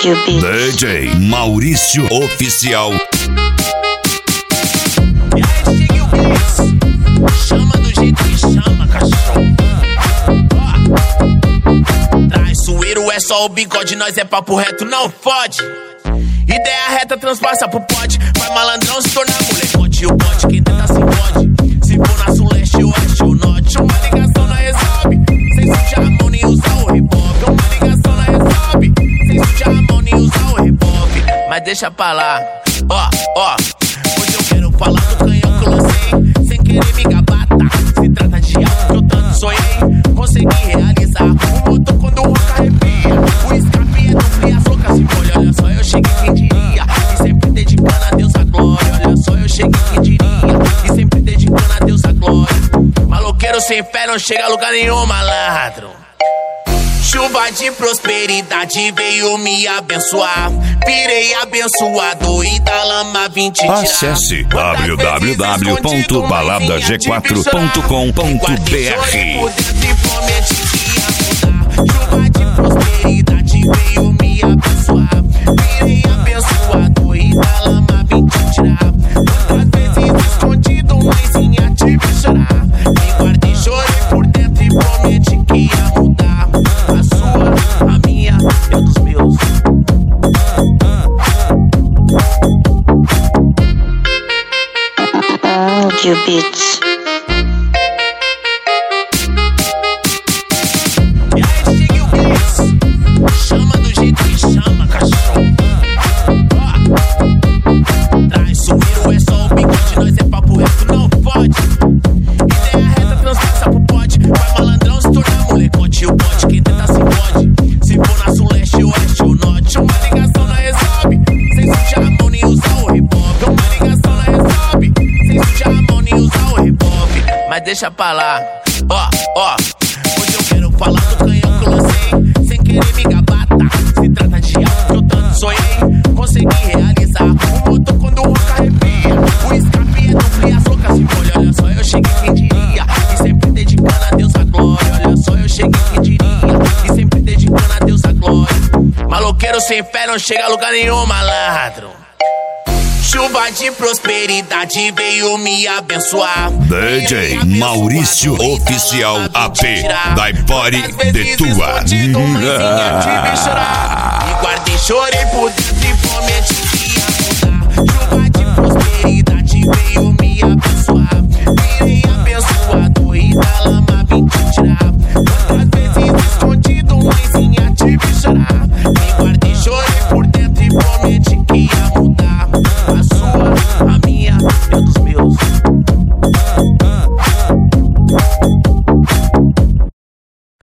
DJ Maurício Oficial. E aí, Chiquinho Beats, chama do jeito que chama, cachorro. Traiçoeiro é só o bigode, nós é papo reto, não fode. Ideia reta, transpassa pro pote. Vai malandrão se tornar molecote. E o pote, quem tenta se pode. Se for na sul, leste, oeste ou norte, uma ligação na resolve. Sem sujar a mão nem usar o revólver. Uma ligação na resolve. Sem sujar a mão nem usar o revólver. Mas deixa pra lá, hoje eu quero falar do canhão que eu lancei. Sem querer me gabar, tá? Se trata de algo que eu tanto sonhei. Consegui realizar o motor quando o rock arrepia. O escape é duplo e as loucas se molham. Olha só, eu cheguei, quem diria. E sempre dedicando a Deus a glória. Olha só, eu cheguei, quem diria. E sempre dedicando a Deus a glória. Maloqueiro sem fé não chega a lugar nenhum, malandro. Chuva de prosperidade veio me abençoar. Virei abençoado e da lama vim te tirar. Acesse www.baladag4.com.br. Chuva de prosperidade veio me abençoar. Virei abençoado e da lama vim te tirar. Quantas vezes escondido, mãezinha, te vi chorar. Me guardei, chorei por dentro e prometi que ia mudar. A sua, a minha e a dos meus. Audio Beats. E aí, Chiquinho Beats, chama do jeito que chama, cachorro. Traiçoeiro é só o bigode, nós é papo reto, não fode. Ideia reta, transpassa pro pote. Vai malandrão se tornar molecote. E o pote, quem tenta se pode. Se for na sul, leste, oeste ou norte, uma ligação na resolve. Sem sujar a mão nem usar o revólver. Uma ligação na resolve. Sem sujar a mão nem usar o revólver. Mas deixa pra lá, hoje eu quero falar do canhão que eu lancei. Sem querer me gabar, tá? Se trata de algo que eu tanto sonhei. Consegui realizar o motor quando o rock arrepia. O escape é duplo e as loucas se molham. Olha só, eu cheguei, quem diria. E sempre dedicando a Deus a glória. Olha só, eu cheguei, quem diria. E sempre dedicando a Deus a glória. Maloqueiro sem fé não chega a lugar nenhum, malandro. Chuva de prosperidade veio me abençoar. DJ Maurício Oficial AP da Ipori de Tua. Me guardei, chorei por dentro e prometi